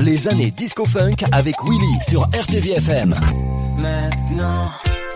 Les années disco-funk avec Willy sur RTVFM. Maintenant.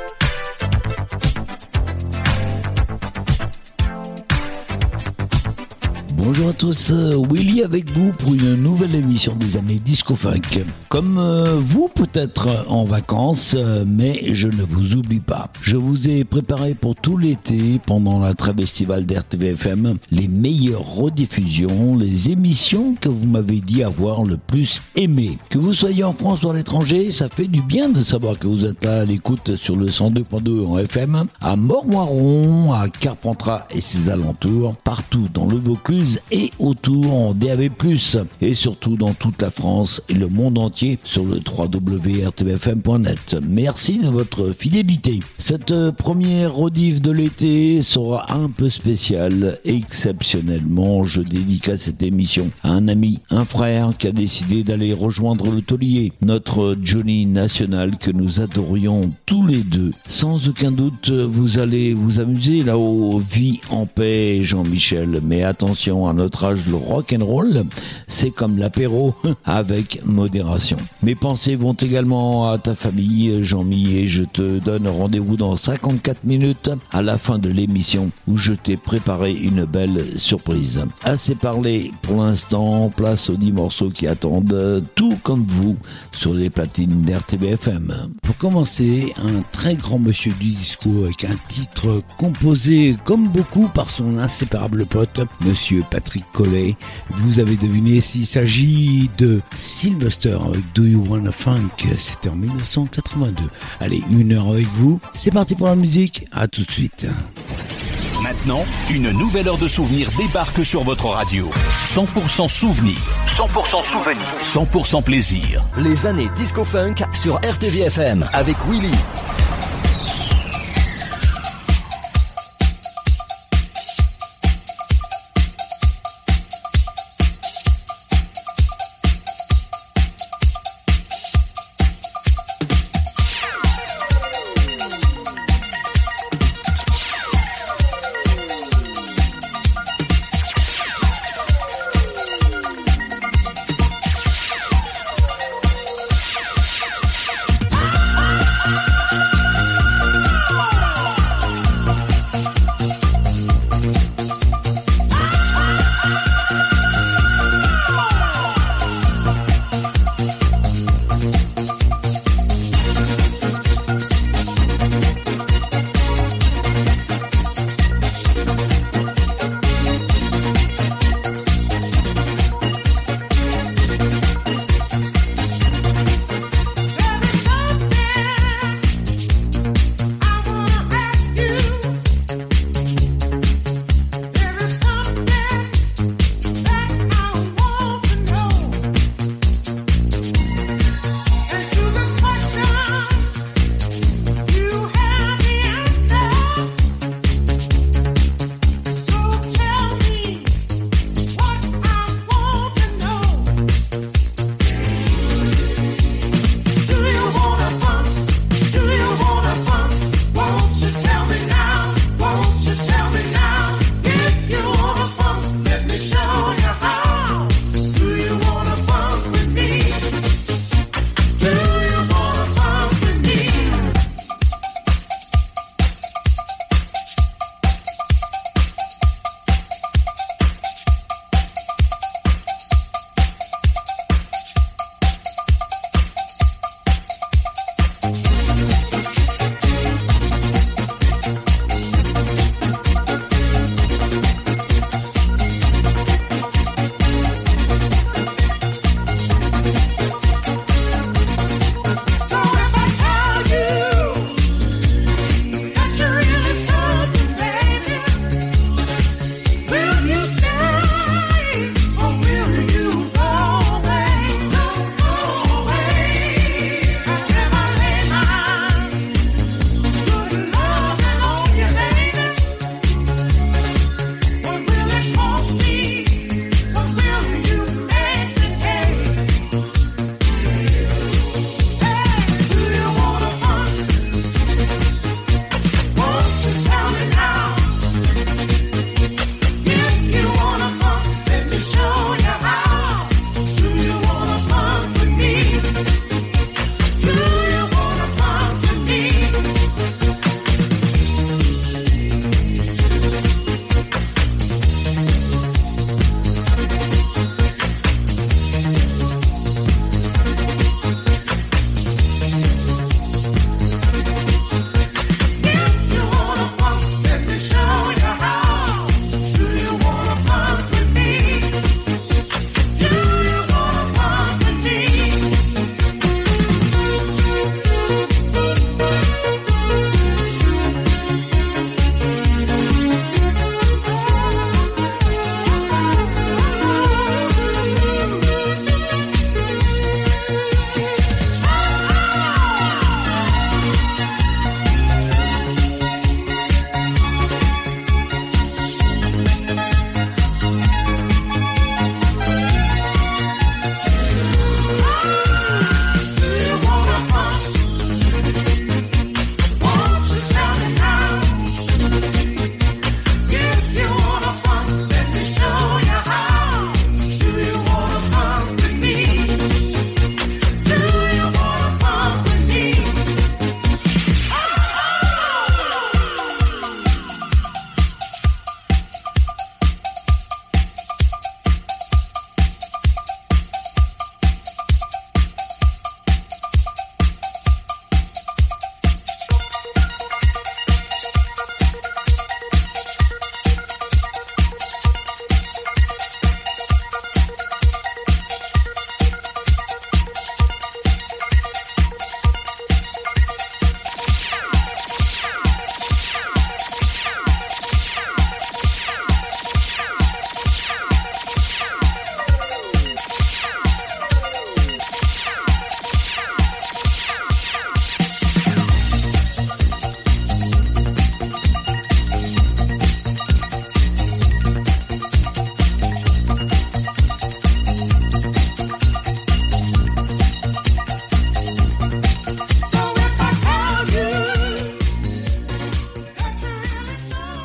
Bonjour à tous, Willy avec vous pour une nouvelle émission des années disco-funk. Comme vous peut-être en vacances, mais je ne vous oublie pas. Je vous ai préparé pour tout l'été, pendant la trêve estivale d'RTVFM, les meilleures rediffusions, les émissions que vous m'avez dit avoir le plus aimé. Que vous soyez en France ou à l'étranger, ça fait du bien de savoir que vous êtes là à l'écoute sur le 102.2 en FM, à Mormoiron, à Carpentras et ses alentours, partout dans le Vaucluse et autour en DAB+, et surtout dans toute la France et le monde entier sur le www.rtvfm.net. Merci de votre fidélité. Cette première rediff de l'été sera un peu spéciale. Exceptionnellement, je dédicace cette émission à un ami, un frère qui a décidé d'aller rejoindre le taulier, notre Johnny national que nous adorions tous les deux. Sans aucun doute, vous allez vous amuser là-haut. Vie en paix, Jean-Michel, mais attention, à notre âge, le rock'n'roll, c'est comme l'apéro, avec modération. Mes pensées vont également à ta famille, Jean-Mi, et je te donne rendez-vous dans 54 minutes à la fin de l'émission où je t'ai préparé une belle surprise. Assez parlé pour l'instant, place aux 10 morceaux qui attendent, tout comme vous, sur les platines d'RTVFM. Pour commencer, un très grand monsieur du disco avec un titre composé comme beaucoup par son inséparable pote, monsieur Patrick Collet. Vous avez deviné s'il s'agit de Sylvester avec Do You Wanna Funk. C'était en 1982. Allez, 1 heure avec vous. C'est parti pour la musique. À tout de suite. Maintenant, une nouvelle heure de souvenirs débarque sur votre radio. 100% souvenirs, 100% souvenirs, 100% plaisir. Les années disco-funk sur RTVFM avec Willy.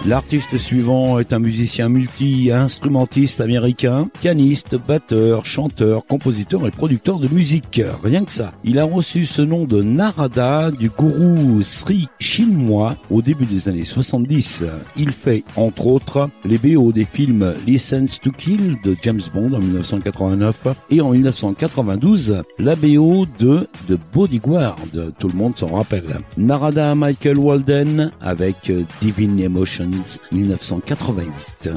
L'artiste suivant est un musicien multi-instrumentiste américain, pianiste, batteur, chanteur, compositeur et producteur de musique. Rien que ça. Il a reçu ce nom de Narada du gourou Sri Chinmoy au début des années 70. Il fait, entre autres, les BO des films License to Kill de James Bond en 1989 et en 1992, la BO de The Bodyguard. Tout le monde s'en rappelle. Narada Michael Walden avec Divine Emotions 1988.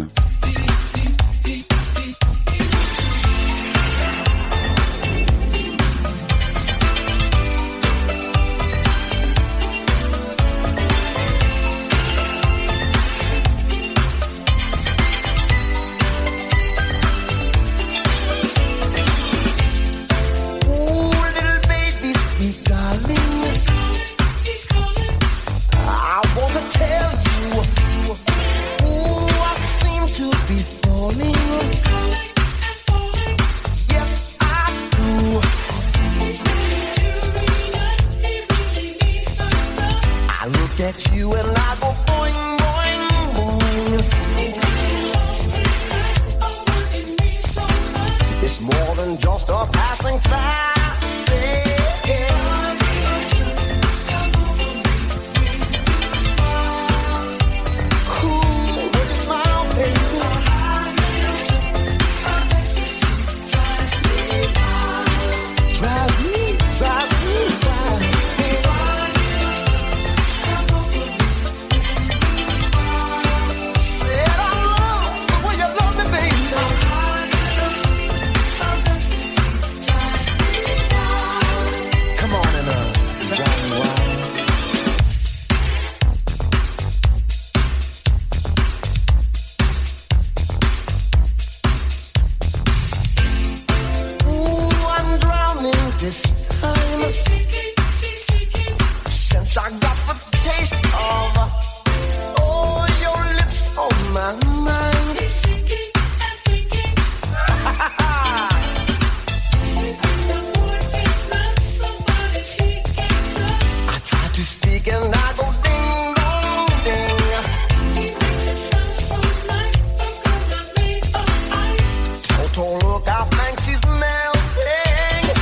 At you and I go boing, boing, boing. It's more than just a passing fancy. Ooh, when you smile, baby. Drive me, drive me, drive me. This time, since I got the taste of all your lips on my mind. I try to speak and I go ding dong ding. Total look, I think she's melting.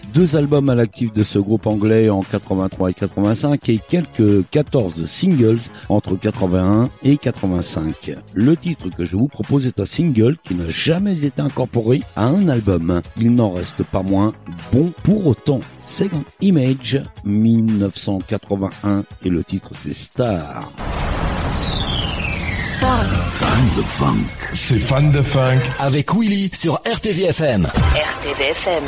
2 albums à l'actif de ce groupe anglais en 83 et 85 et quelques 14 singles entre 81 et 85. Le titre que je vous propose est un single qui n'a jamais été incorporé à un album. Il n'en reste pas moins bon pour autant. Second Image 1981 et le titre c'est Star. Fan de funk. C'est Fan de funk. Avec Willy sur RTVFM. RTVFM.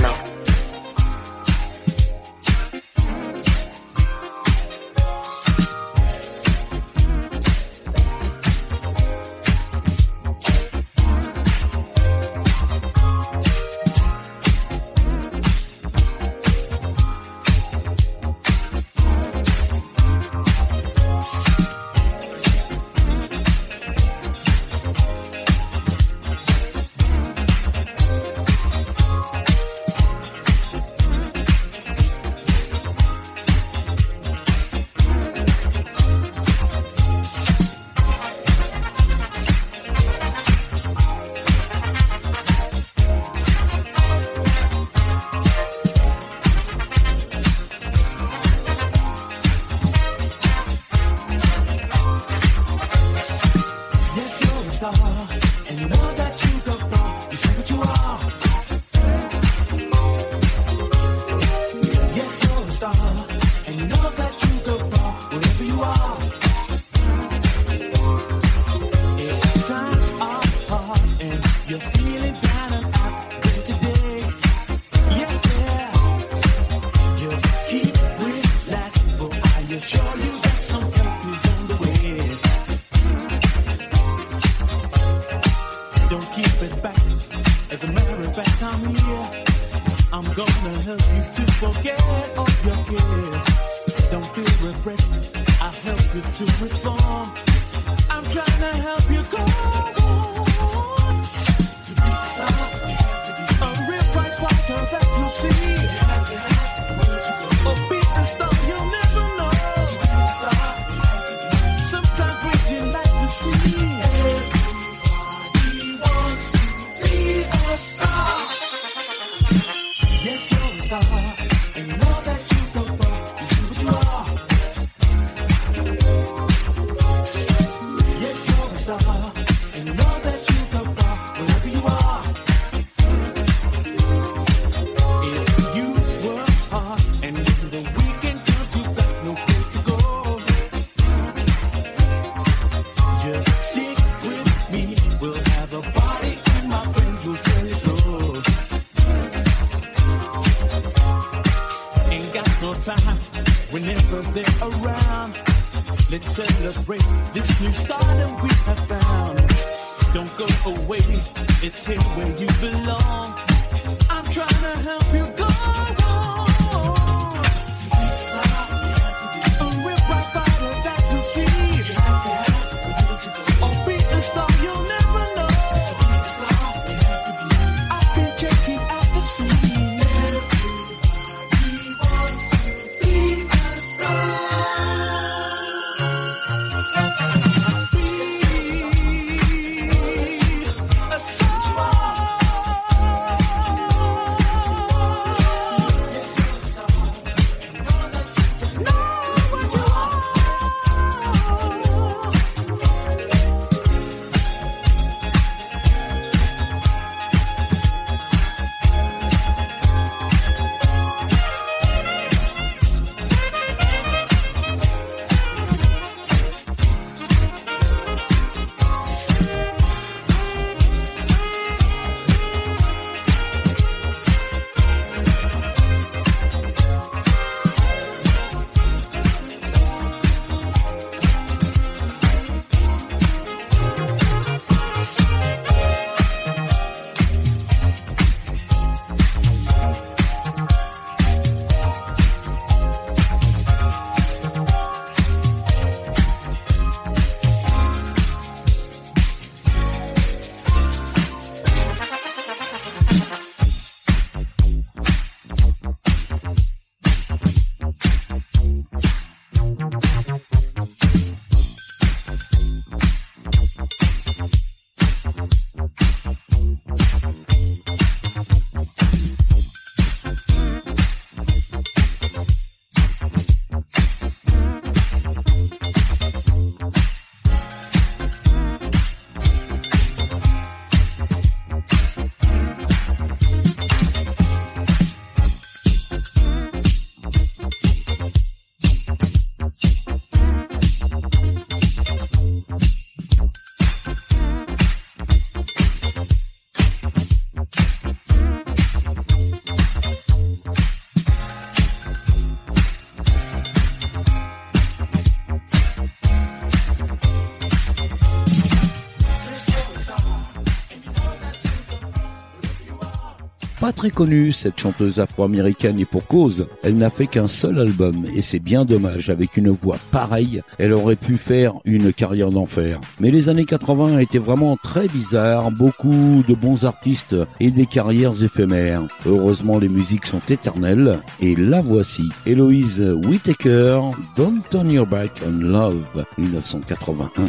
pas très connue, cette chanteuse afro-américaine, et pour cause, elle n'a fait qu'un seul album, et c'est bien dommage, avec une voix pareille, elle aurait pu faire une carrière d'enfer. Mais les années 80 étaient vraiment très bizarres, beaucoup de bons artistes et des carrières éphémères. Heureusement, les musiques sont éternelles, et la voici, Eloise Whittaker, Don't Turn Your Back on Love, 1981.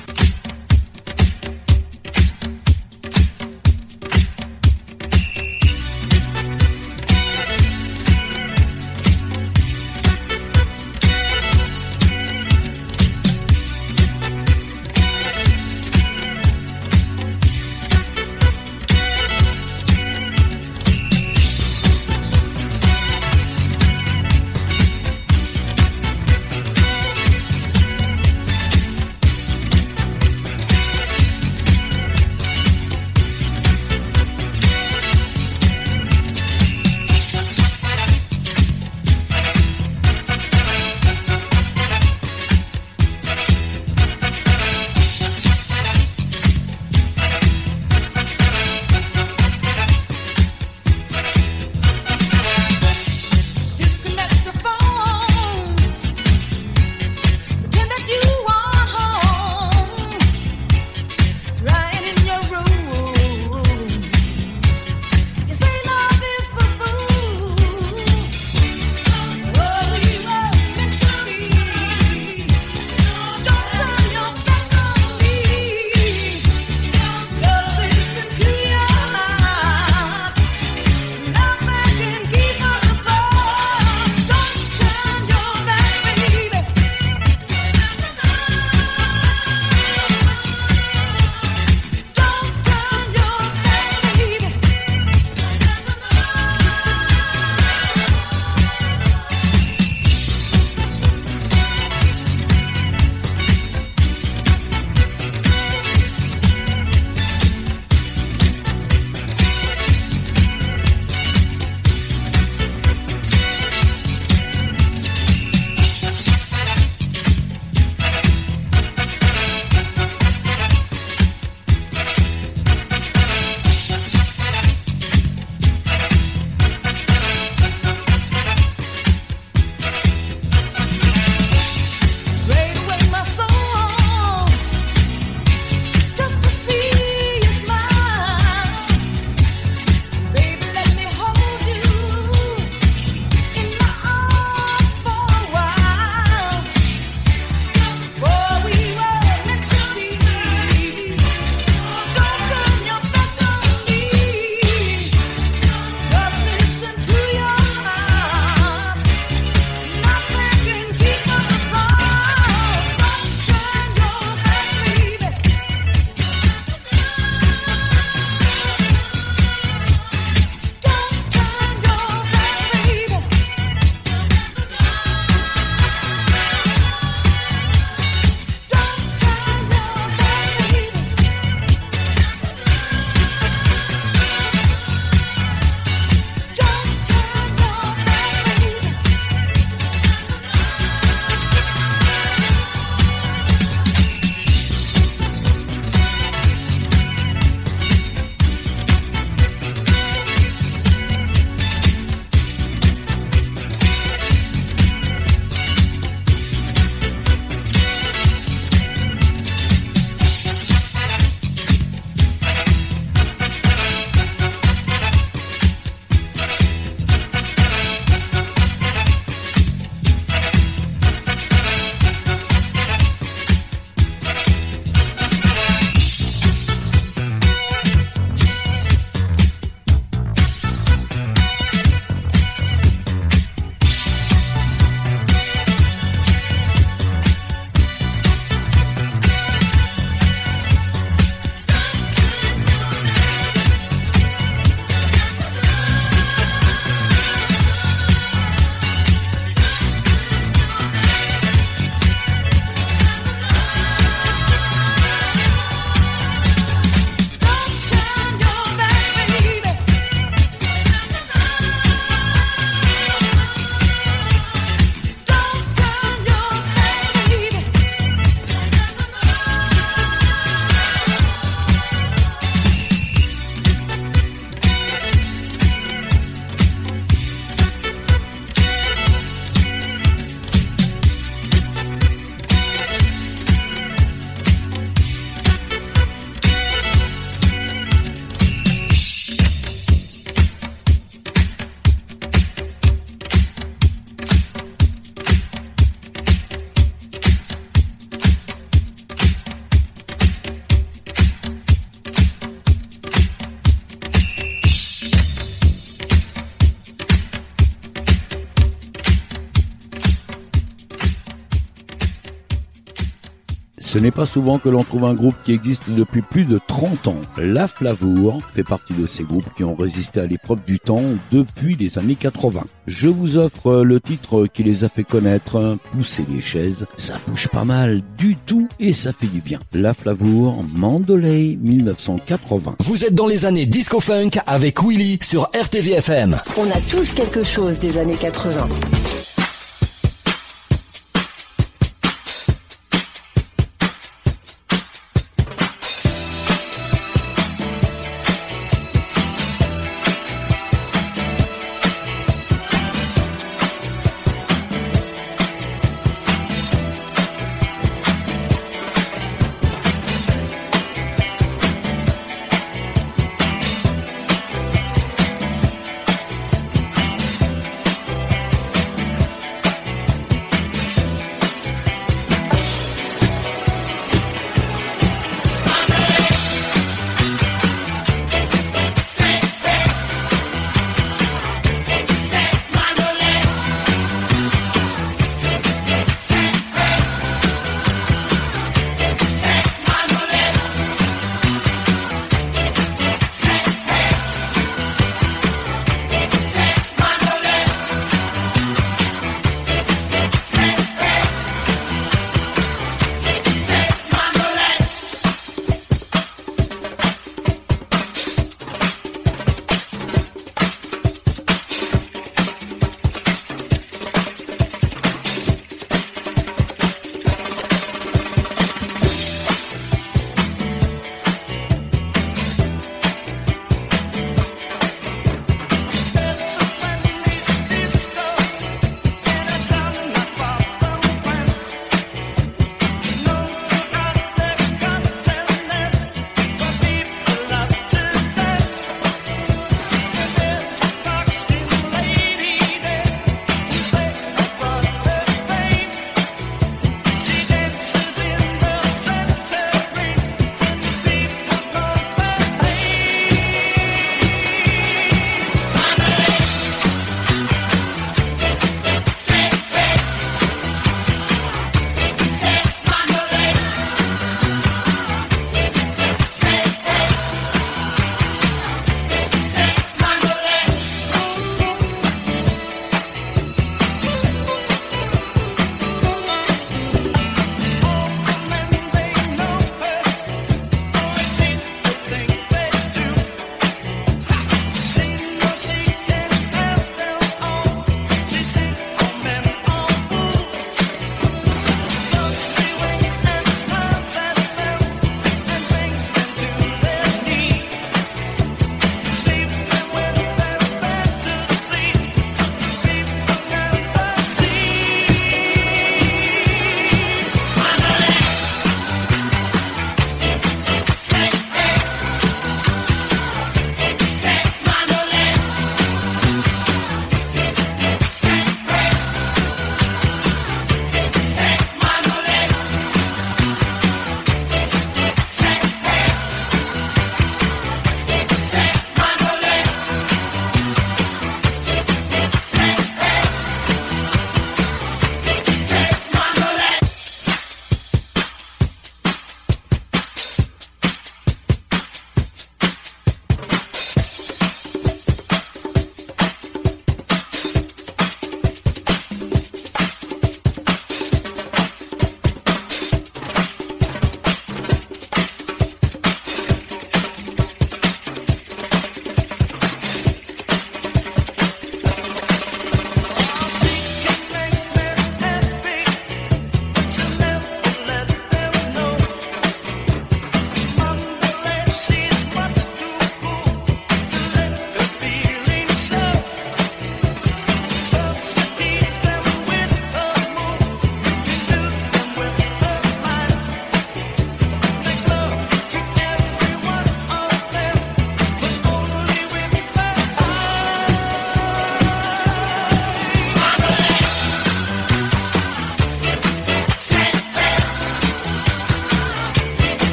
Ce n'est pas souvent que l'on trouve un groupe qui existe depuis plus de 30 ans. La Flavour fait partie de ces groupes qui ont résisté à l'épreuve du temps depuis les années 80. Je vous offre le titre qui les a fait connaître, Pousser les chaises. Ça bouge pas mal du tout et ça fait du bien. La Flavour, Mandolay 1980. Vous êtes dans les années disco-funk avec Willy sur RTVFM. On a tous quelque chose des années 80.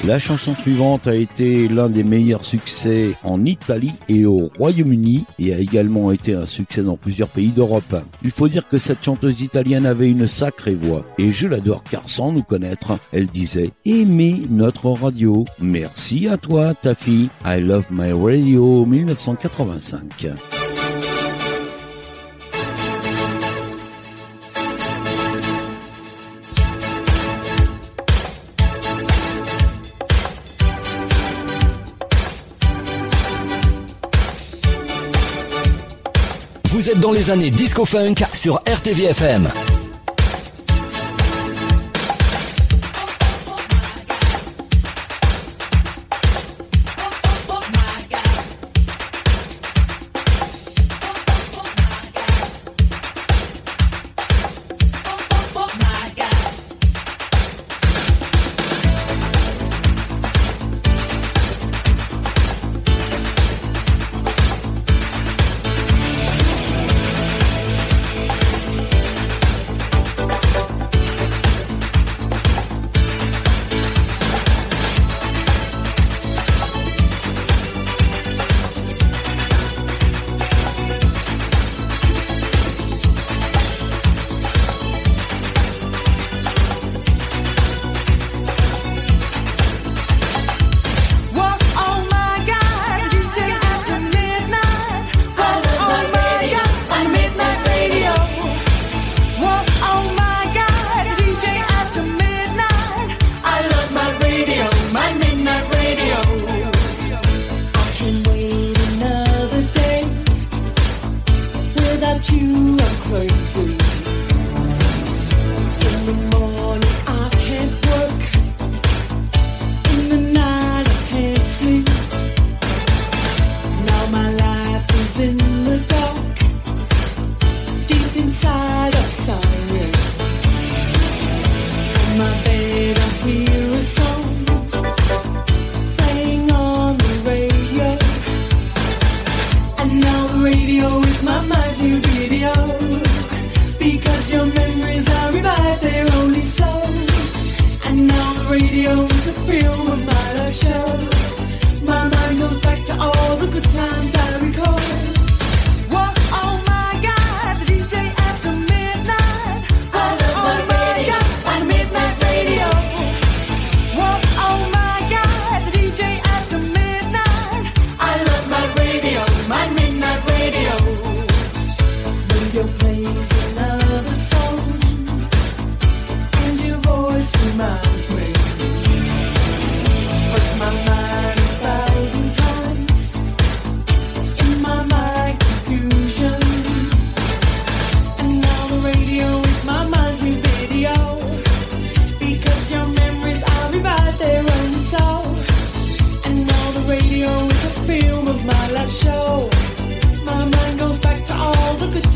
La chanson suivante a été l'un des meilleurs succès en Italie et au Royaume-Uni et a également été un succès dans plusieurs pays d'Europe. Il faut dire que cette chanteuse italienne avait une sacrée voix et je l'adore car sans nous connaître, elle disait « Aimez notre radio, merci à toi ta fille, I love my radio 1985 ». Vous êtes dans les années disco-funk sur RTV-FM.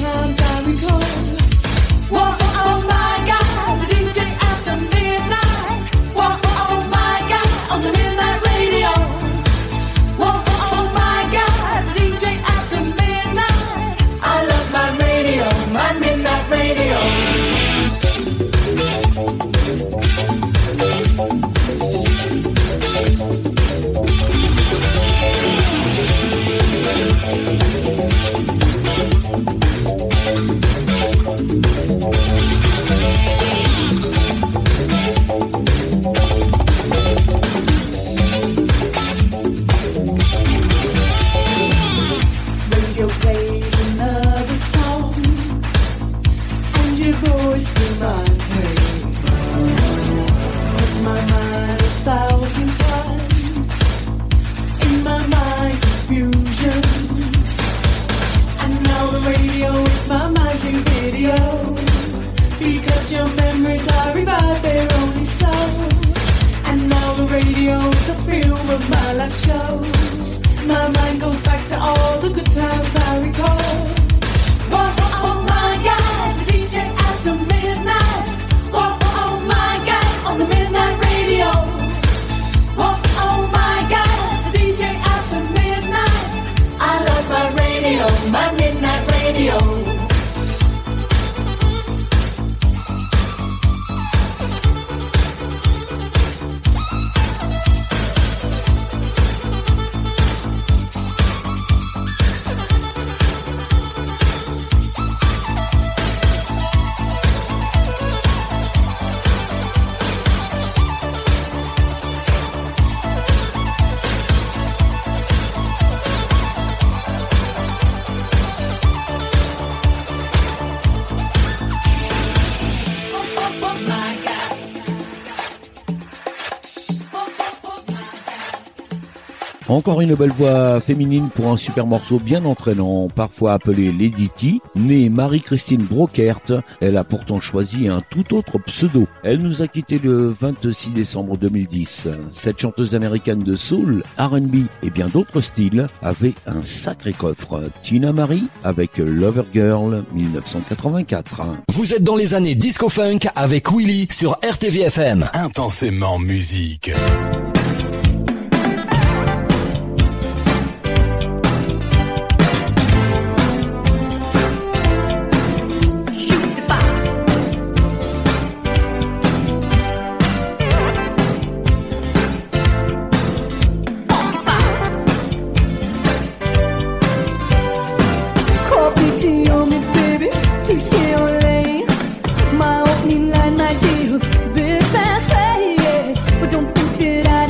Oh my God, the DJ after midnight. Encore une belle voix féminine pour un super morceau bien entraînant, parfois appelé Lady T. Née Marie-Christine Brockert, elle a pourtant choisi un tout autre pseudo. Elle nous a quitté le 26 décembre 2010. Cette chanteuse américaine de soul, R&B et bien d'autres styles avait un sacré coffre. Tina Marie avec Lover Girl 1984. Vous êtes dans les années disco-funk avec Willy sur RTVFM. Intensément musique. My opening line, my dear, bit fast, yes, but don't think that I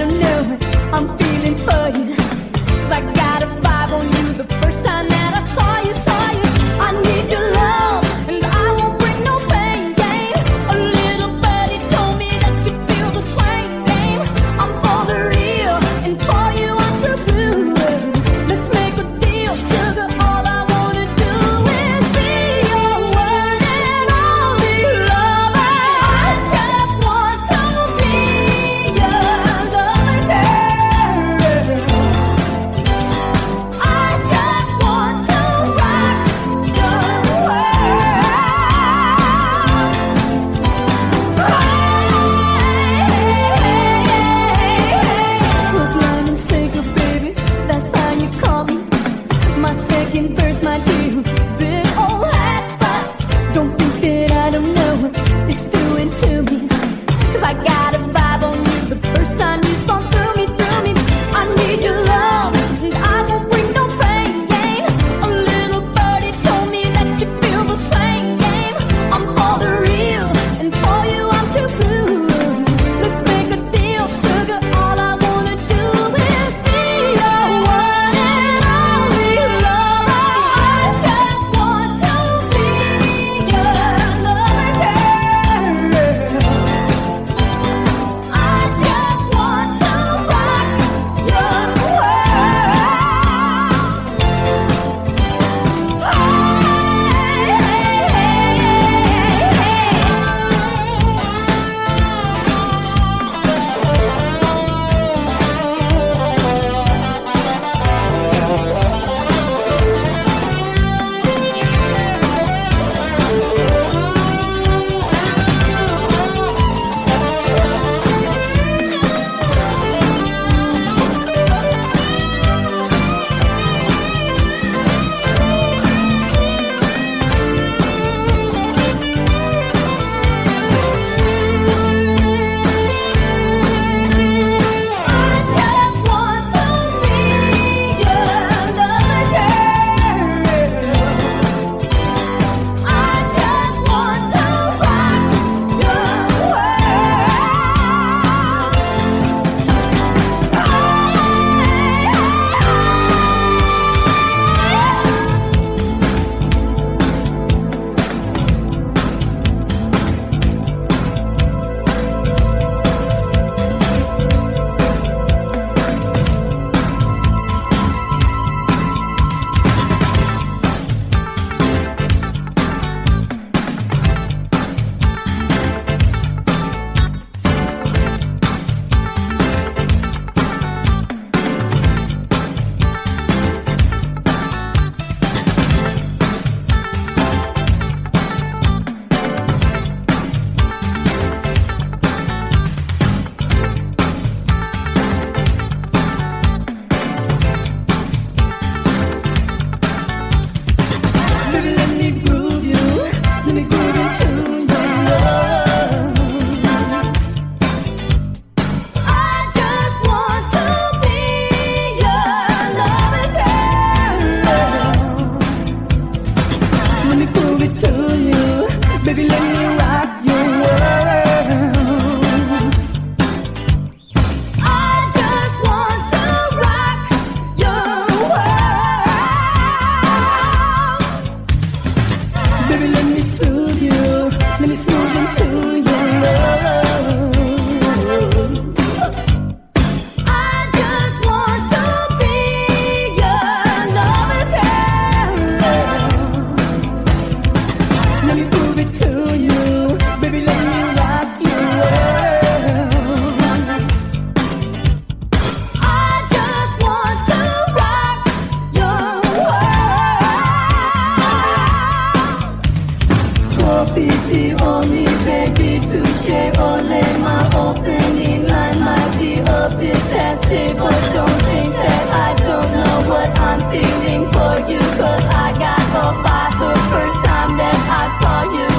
lay my opening line might be a bit passive, but don't think that I don't know what I'm feeling for you, 'cause I got off by the first time that I saw you.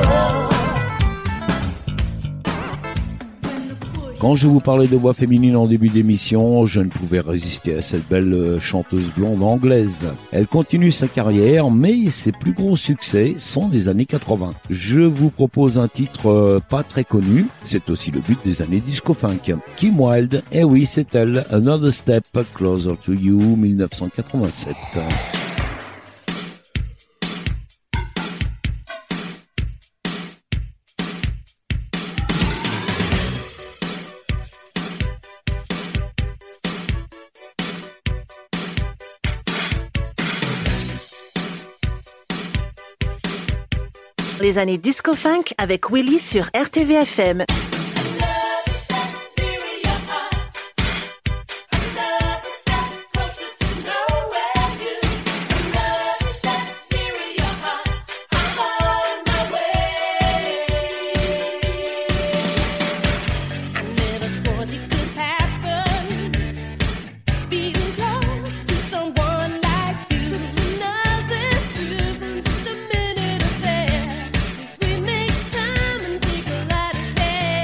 Quand je vous parlais de voix féminine en début d'émission, je ne pouvais résister à cette belle chanteuse blonde anglaise. Elle continue sa carrière, mais ses plus gros succès sont des années 80. Je vous propose un titre pas très connu, c'est aussi le but des années disco-funk. Kim Wilde, eh oui c'est elle, Another Step Closer to You, 1987. Les années disco-funk avec Willy sur RTVFM. Make time and take a lot of care.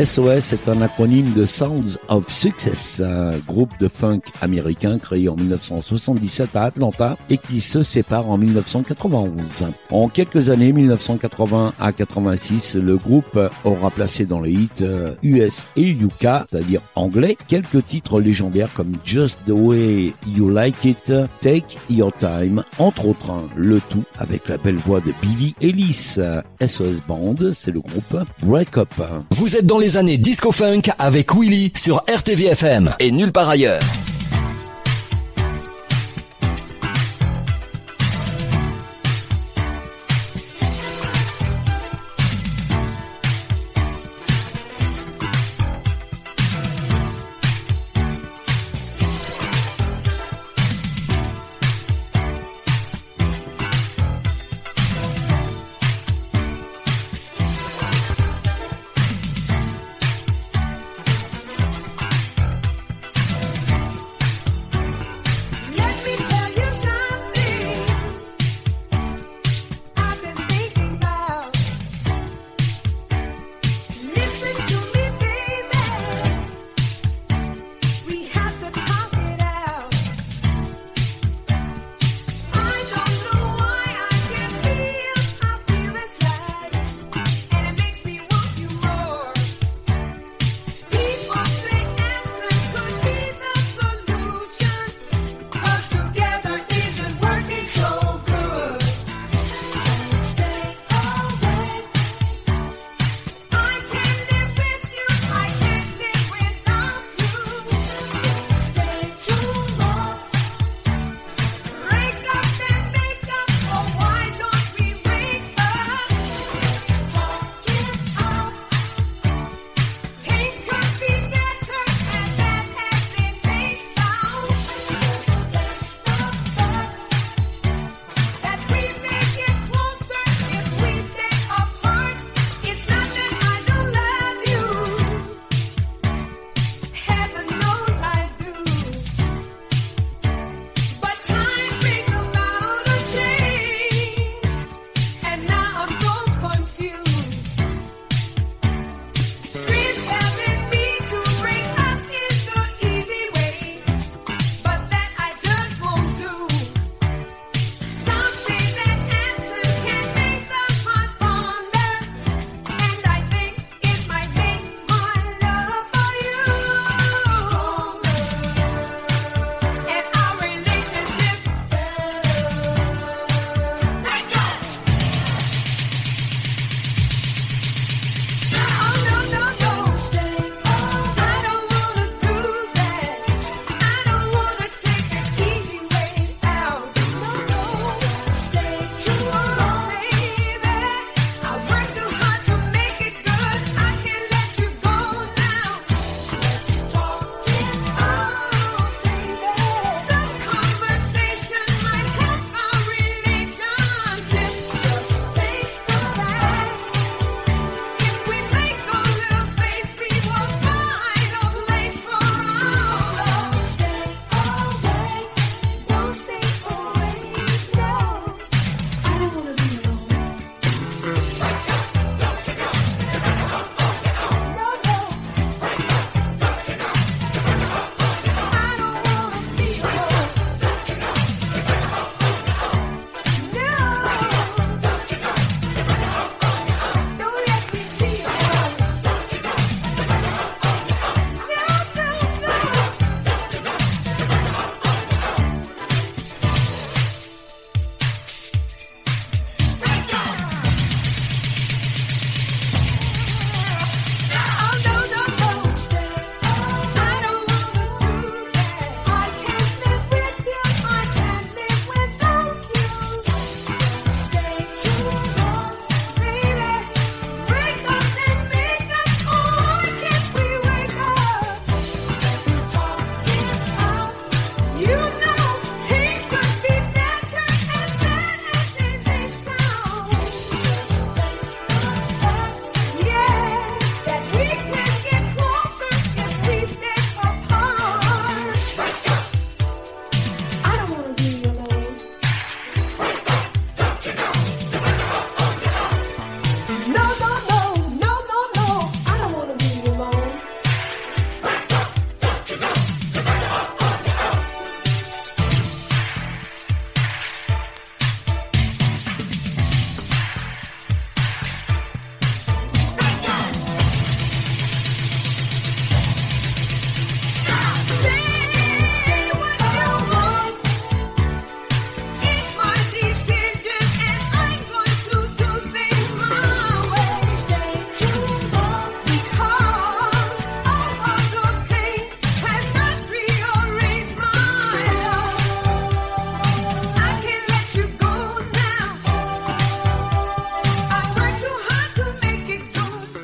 SOS est un acronyme de Sounds of Success, un groupe de funk américain créé en 1977 à Atlanta et qui se sépare en 1991. En quelques années, 1980 à 86, le groupe aura placé dans les hits US et UK, c'est-à-dire anglais, quelques titres légendaires comme Just the Way You Like It, Take Your Time, entre autres, le tout avec la belle voix de Billy Ellis. SOS Band, c'est le groupe Break Up. Vous êtes dans les années disco-funk avec Willy sur RTVFM et nulle part ailleurs.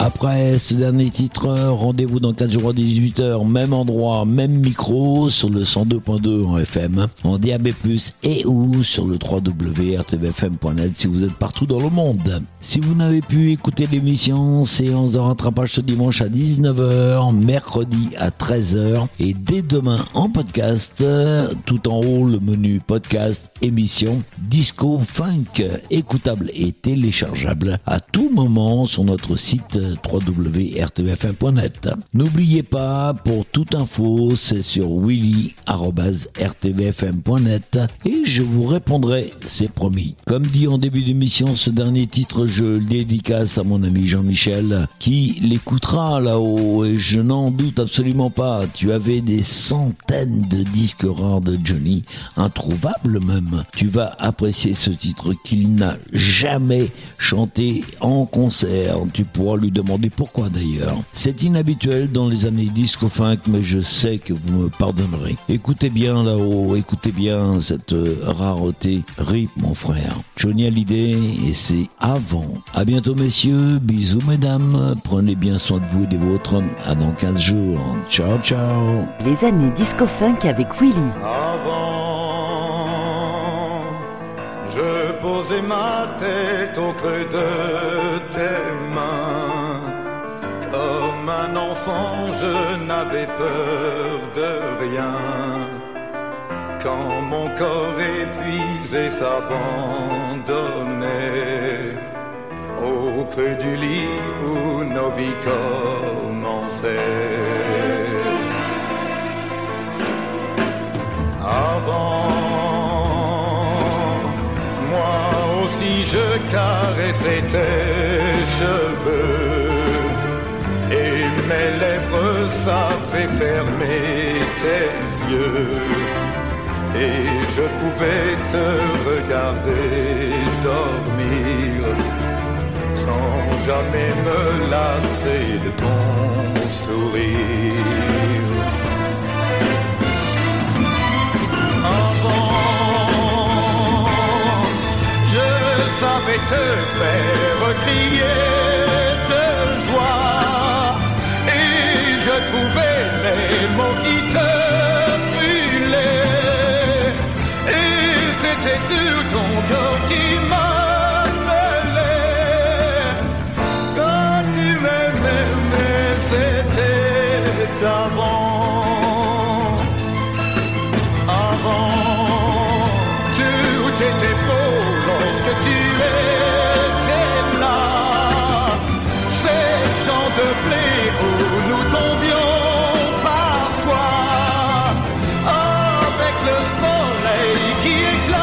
Après ce dernier titre, rendez-vous dans 4 jours à 18h, même endroit, même micro, sur le 102.2 en FM, en DAB+, et ou sur le www.rtvfm.net si vous êtes partout dans le monde. Si vous n'avez pu écouter l'émission, séance de rattrapage ce dimanche à 19h, mercredi à 13h, et dès demain en podcast, tout en haut le menu podcast, émission, disco, funk, écoutable et téléchargeable à tout moment sur notre site www.rtvfm.net. N'oubliez pas, pour toute info, c'est sur willy@rtvfm.net et je vous répondrai, c'est promis. Comme dit en début d'émission, ce dernier titre, je le dédicace à mon ami Jean-Michel qui l'écoutera là-haut et je n'en doute absolument pas. Tu avais des centaines de disques rares de Johnny, introuvables même. Tu vas apprécier ce titre qu'il n'a jamais chanté en concert. Tu pourras lui demander pourquoi d'ailleurs. C'est inhabituel dans les années disco-funk, mais je sais que vous me pardonnerez. Écoutez bien là-haut, écoutez bien cette rareté RIP, mon frère. Johnny Hallyday, et c'est avant. À bientôt messieurs, bisous mesdames, prenez bien soin de vous et des vôtres. À dans 15 jours. Ciao, ciao. Les années disco-funk avec Willy. Avant, je posais ma tête au creux de tes mains. Comme un enfant, je n'avais peur de rien. Quand mon corps épuisé s'abandonnait au creux du lit où nos vies commençaient. Avant, moi aussi je caressais tes cheveux et mes lèvres savaient fermer tes yeux. Et je pouvais te regarder dormir sans jamais me lasser de ton sourire. Avant, je savais te faire crier de joie et je trouvais les mots qui te c'était tout ton corps qui m'appelait. Quand tu m'aimais, mais c'était avant. Avant, tout était beau lorsque tu étais là. Ces champs de blé où nous tombions parfois, avec le soleil qui éclate.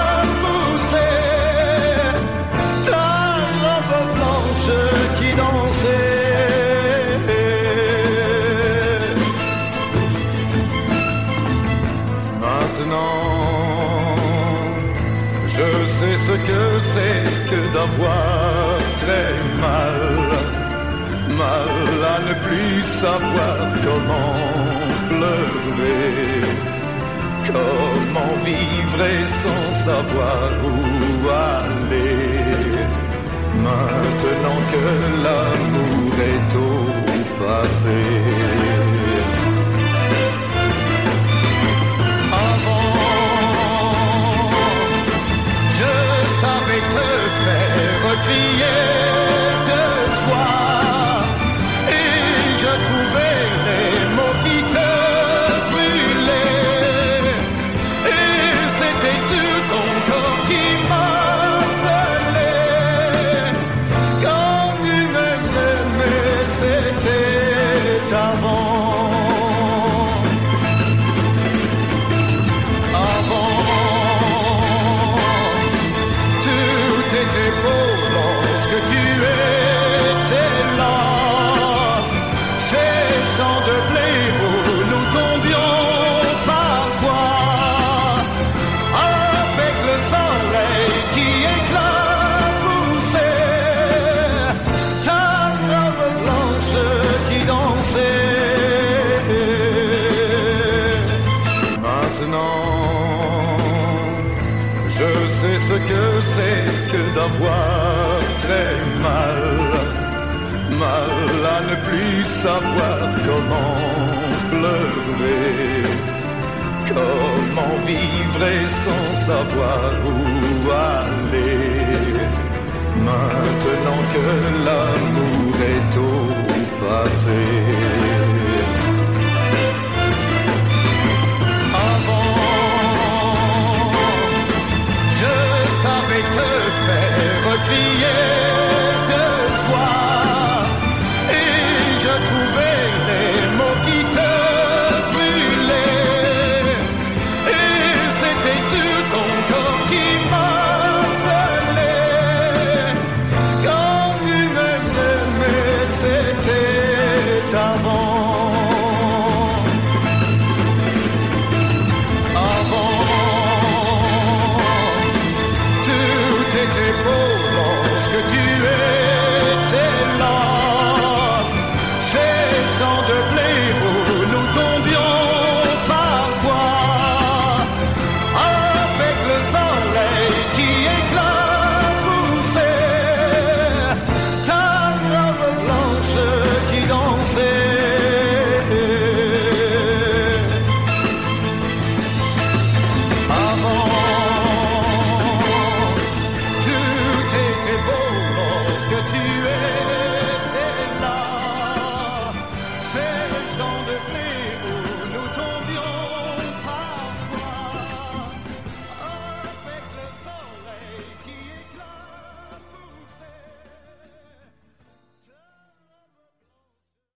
Qui dansait. Maintenant, je sais ce que c'est que d'avoir très mal, mal à ne plus savoir comment pleurer, comment vivre et sans savoir où aller. Maintenant que l'amour est au passé. Avant, je savais te faire crier de joie et je trouvais les mots qui te brûlaient. Et c'était tout ton corps qui m'appelait. Quand tu m'aimais, c'était avant. Avant, tout était beau lorsque tu étais là. Ces champs de blé où nous tombions parfois, avec le soleil qui éclaboussait ta robe blanche qui dansait. Maintenant, je sais ce que c'est que d'avoir très mal, mal savoir comment pleurer. Comment vivre sans savoir où aller. Maintenant que l'amour est au passé. Avant, je savais te faire crier.